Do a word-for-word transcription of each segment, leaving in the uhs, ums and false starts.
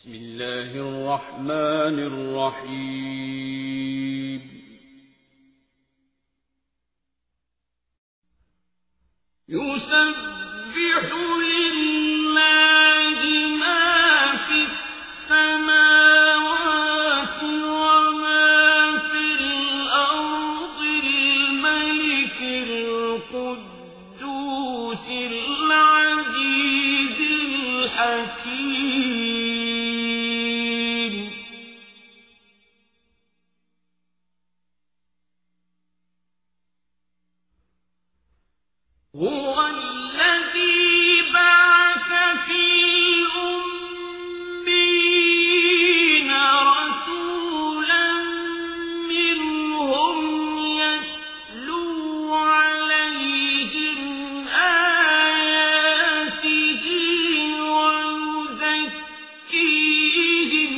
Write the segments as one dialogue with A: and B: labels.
A: بسم الله الرحمن الرحيم. يسبح لله ما في السماوات وما في الأرض الملك القدوس العزيز الحكيم. هو الذي بعث في الأميين رسولا منهم يتلو عليهم آياته ويزكيهم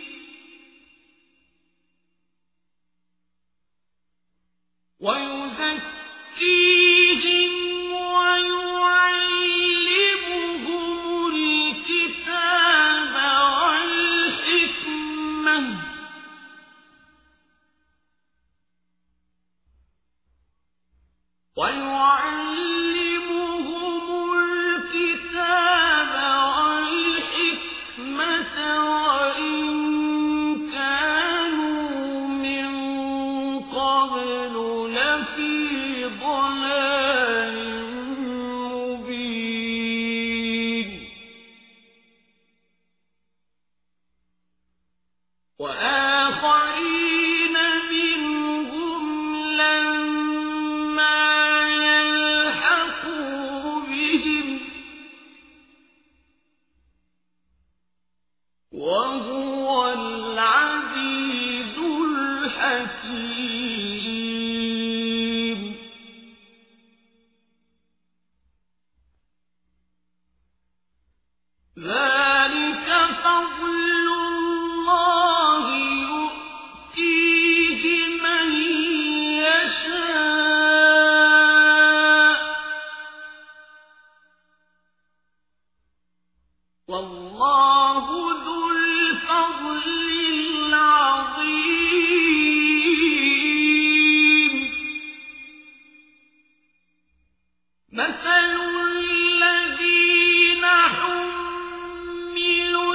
A: ويزكيهم ويعلمهم الكتاب والحكمة ويعلمهم الكتاب والحكمة وإن كانوا من قبل لفي ضلال مبين. وآخرين منهم لما يلحقوا بهم وهو العزيز الحكيم. ذلك فضل الله يؤتيه من يشاء والله ذو الفضل العظيم. مثل الذين حملوا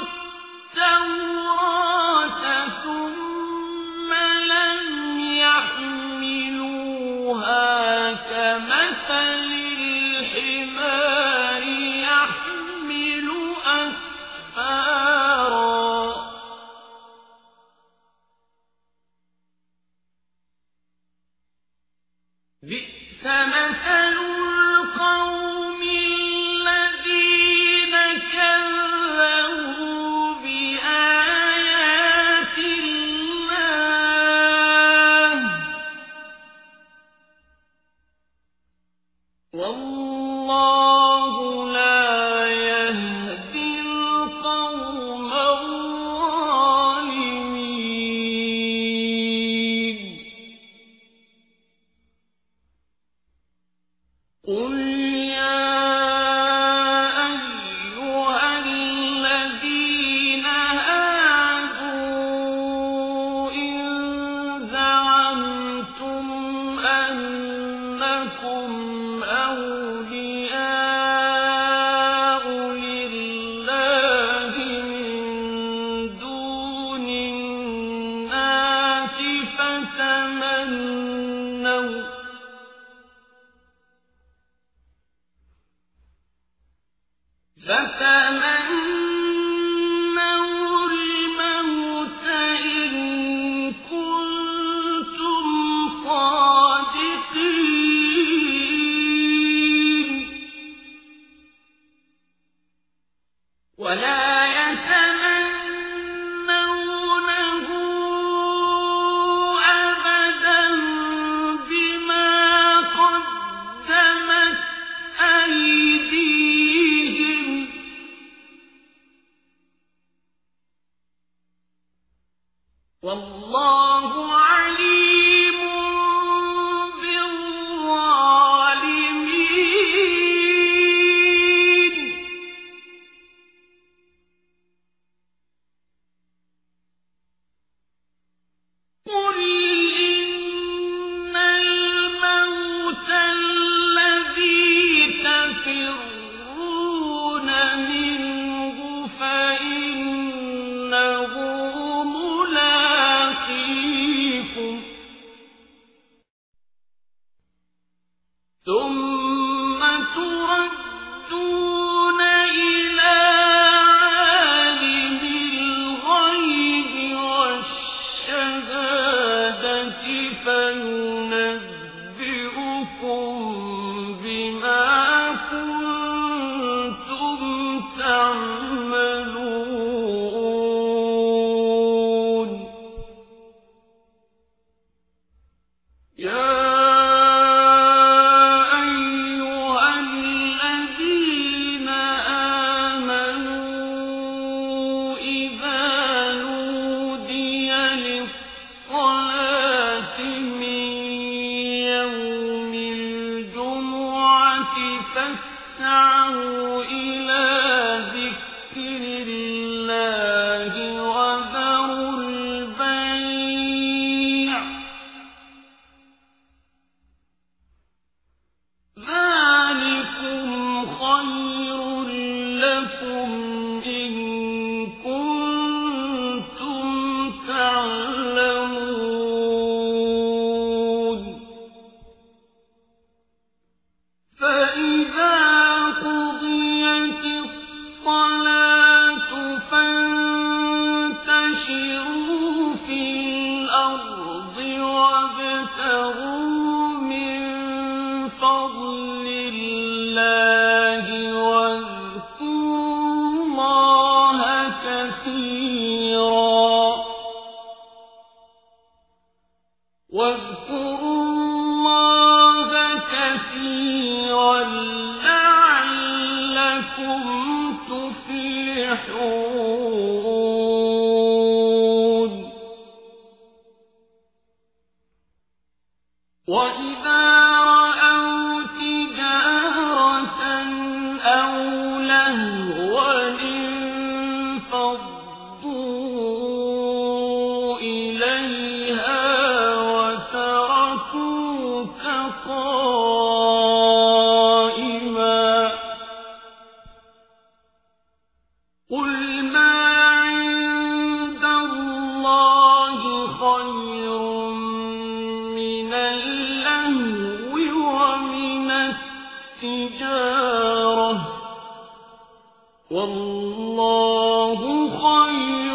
A: التوراة ثم لم يحملوها كمثل الحمار يحمل أسفارا بئس مثل القوم الذين كذبوا بآيات الله والله لا يهدي القوم الظالمين. قل يا أيها الذين هادوا إن زعمتم أنكم أولياء لله من دون الناس فتمنوا فتمنوا الموت إن كنتم صادقين ولا يتمنونه أبدا بما قدمت أيديهم والله عليم بالظالمين. فانتشروا في الأرض وابتغوا من فضل الله واذكروا الله كثيرا واذكروا الله كثيرا لعلكم تفلحون وإذا رأوا تجارة أو لهوا انفضوا إليها وتركوك قائما قل ما عند الله خير من اللهو ومن التجارة والله خير